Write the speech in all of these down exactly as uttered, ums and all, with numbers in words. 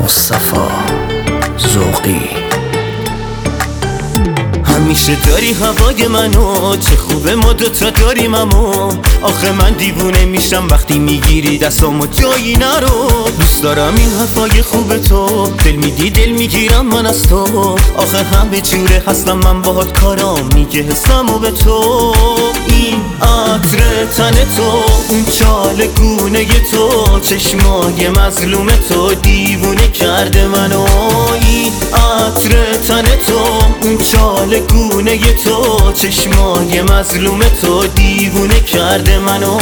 مصطفی ذوقی. همیشه داری هوای منو، چه خوبه ما دوتا داریم امو. آخه من دیوونه میشم وقتی میگیری دستامو جایی نرو. دوست دارم این حرفای خوب تو، دل میدی دل میگیرم من از تو. آخه همه جوره هستم من باهات کارام میگه حسمو به تو. این عطر تن تو، اون چال گونه تو، چشمای مظلوم تو دیوونه کرده منو. این عطر تن تو، اون چال گونه تو، چشمای مظلوم تو دیوونه کرده منو.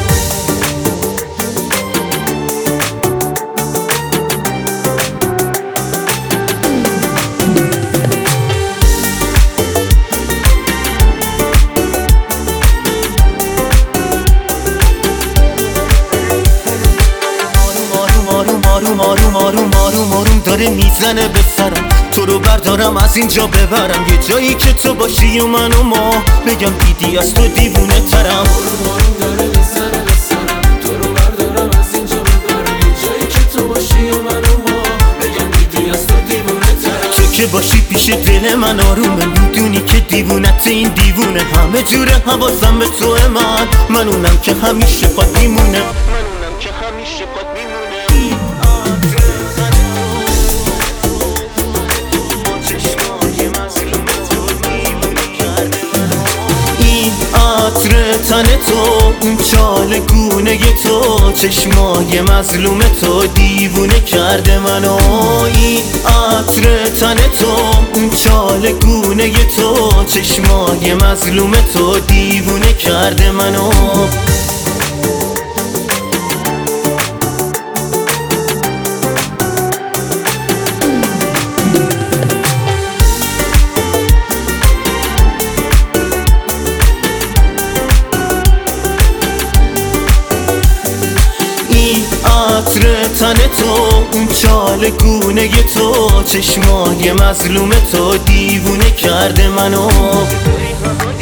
آروم آروم آروم آروم آروم داره میزنه به سرم. تو رو بردارم از اینجا ببرم یه جایی که تو باشی و من و ما بگم دیدی از تو دیوونه ترم. آروم آروم داره میزنه به سرم. تو رو بردارم از اینجا ببرم یه جایی که تو باشی و من و ما بگم دیدی از تو دیوونه ترم. تو که باشی پیش دل من آرومه، میدونی که دیوونت این دیوونه. همه جوره حواسم به توه من، من اونم که همیشه پات میمونه. من اونم که همیشه پات میمونه. عطر تن تو، اون چال گونه تو، چشمای مظلوم تو دیوونه کرده منو. این عطر تن تو، اون چال گونه تو، چشمای مظلوم تو دیوونه کرده منو. عطر تن تو، اون چال گونه تو، چشمای مظلوم تو دیوونه کرده منو.